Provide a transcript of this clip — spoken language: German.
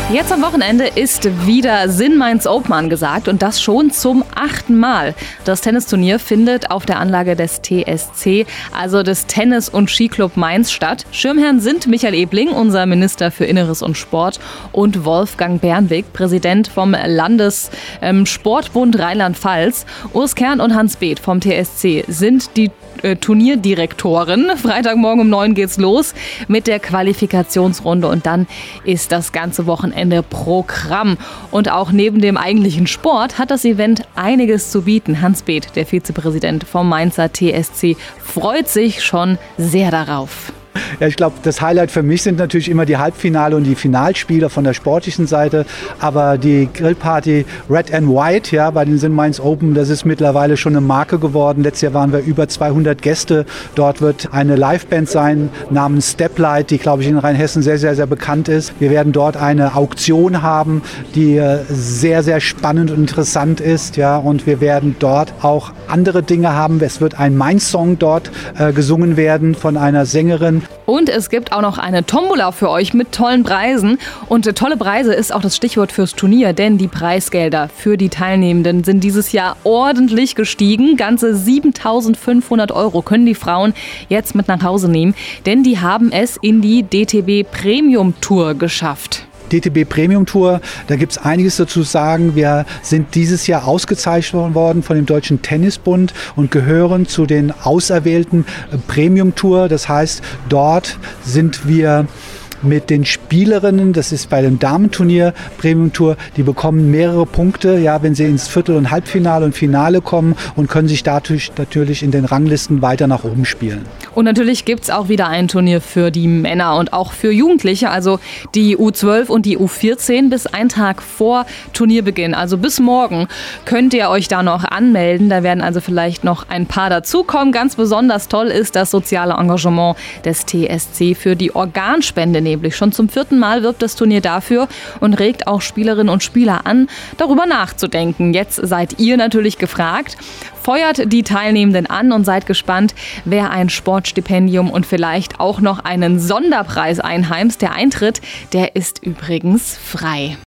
Jetzt am Wochenende ist wieder Sinn Mainz Open angesagt und das schon zum 8. Mal. Das Tennisturnier findet auf der Anlage des TSC, also des Tennis- und Skiclub Mainz, statt. Schirmherren sind Michael Ebling, unser Minister für Inneres und Sport, und Wolfgang Bernwig, Präsident vom Landessportbund Rheinland-Pfalz. Urs Kern und Hans Beeth vom TSC sind die Turnierdirektoren. Freitagmorgen um 9 geht's los mit der Qualifikationsrunde und dann ist das ganze Wochenende Programm. Und auch neben dem eigentlichen Sport hat das Event einiges zu bieten. Hans Beeth, der Vizepräsident vom Mainzer TSC, freut sich schon sehr darauf. Ja, ich glaube, das Highlight für mich sind natürlich immer die Halbfinale und die Finalspiele von der sportlichen Seite. Aber die Grillparty Red and White, ja, bei den Sinn Mainz Open, das ist mittlerweile schon eine Marke geworden. Letztes Jahr waren wir über 200 Gäste. Dort wird eine Liveband sein namens Steplight, die, glaube ich, in Rheinhessen sehr, sehr, sehr bekannt ist. Wir werden dort eine Auktion haben, die sehr, sehr spannend und interessant ist. Ja, und wir werden dort auch andere Dinge haben. Es wird ein Mainz-Song dort gesungen werden von einer Sängerin. Und es gibt auch noch eine Tombola für euch mit tollen Preisen. Und tolle Preise ist auch das Stichwort fürs Turnier, denn die Preisgelder für die Teilnehmenden sind dieses Jahr ordentlich gestiegen. Ganze 7.500 € können die Frauen jetzt mit nach Hause nehmen, denn die haben es in die DTB Premium Tour geschafft. DTB Premium Tour, da gibt es einiges dazu zu sagen. Wir sind dieses Jahr ausgezeichnet worden von dem Deutschen Tennisbund und gehören zu den auserwählten Premium Tour. Das heißt, dort sind wir mit den Spielerinnen, das ist bei dem Damenturnier Premium Tour, die bekommen mehrere Punkte, ja, wenn sie ins Viertel- und Halbfinale und Finale kommen und können sich dadurch natürlich in den Ranglisten weiter nach oben spielen. Und natürlich gibt es auch wieder ein Turnier für die Männer und auch für Jugendliche, also die U12 und die U14 bis einen Tag vor Turnierbeginn, also bis morgen könnt ihr euch da noch anmelden. Da werden also vielleicht noch ein paar dazukommen. Ganz besonders toll ist das soziale Engagement des TSC für die Organspende. Nämlich schon zum 4. Mal wirbt das Turnier dafür und regt auch Spielerinnen und Spieler an, darüber nachzudenken. Jetzt seid ihr natürlich gefragt. Feuert die Teilnehmenden an und seid gespannt, wer ein Sportstipendium und vielleicht auch noch einen Sonderpreis einheimst. Der Eintritt, der ist übrigens frei.